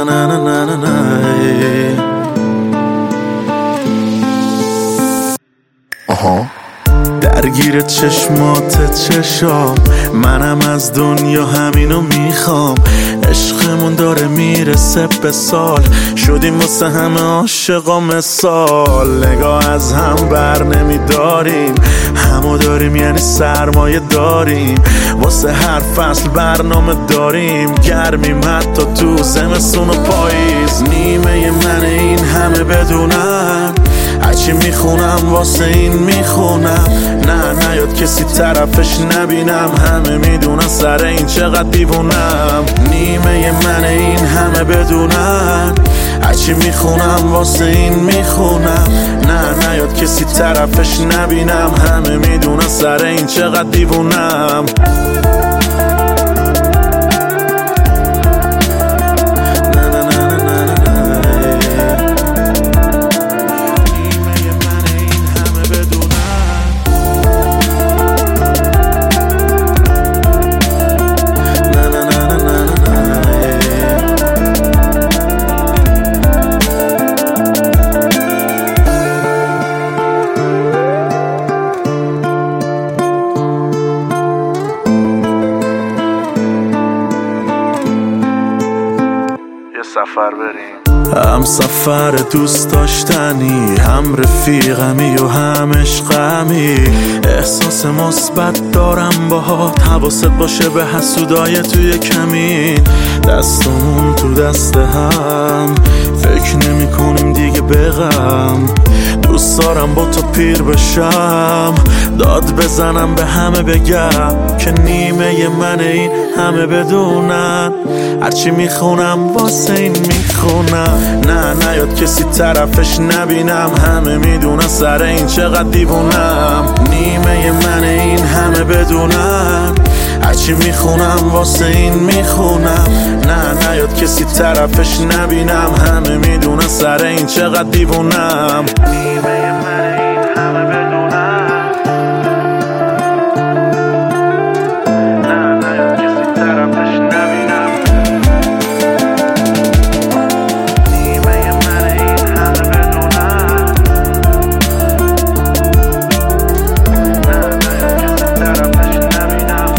نه نه نه نه نه نه. آها درگیر چشمات چشام، منم از دنیا همینو میخوام. عشقمون داره میرسه به سال، شدیم واسه همه عاشقا مثال. نگاه از هم بر نمیداریم، همو داریم یعنی سرمایه داریم. واسه هر فصل برنامه داریم، گرمیم حتی تو زمستون و پاییز. نیمه من این همه بدونن، هرچی میخونم واسه این میخونم. نه نیاد کسی طرفش نبینم، همه میدونن سر این چقدر دیوونم. نیمه من این همه بدونن، هرچی میخونم واسه این میخونم. نه نیاد کسی طرفش نبینم، همه میدونن سر این چقدر دیوونم. سفر بریم، هم سفر دوست داشتنی، هم رفیقمی و هم عشقمی. احساس مثبت دارم باهات، حواست باشه به حسودای توی کمین. دستمون تو دست هم، فکر نمی کنیم دیگه به غم. دوست دارم با تو پیر بشم، داد بزنم به همه بگم که نیمه من این همه بدونن. هرچی میخونم واسه این میخونم. نه نیاد کسی طرفش نبینم، همه میدونن سر این چقدر دیوونم. نیمه من این همه بدونن، هرچی میخونم واسه این میخونم. نه نیاد کسی طرفش نبینم، همه میدونن سر این چقدر دیوونم. نیمه من این همه بدونن، نه نیاد کسی طرفش نبینم. نیمه من این همه بدونن، نه نیاد کسی طرفش نبینم.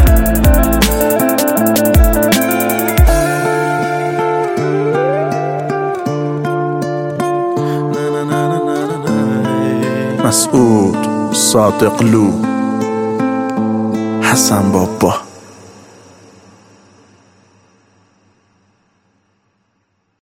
مسعود صادقلو، حسن بابا.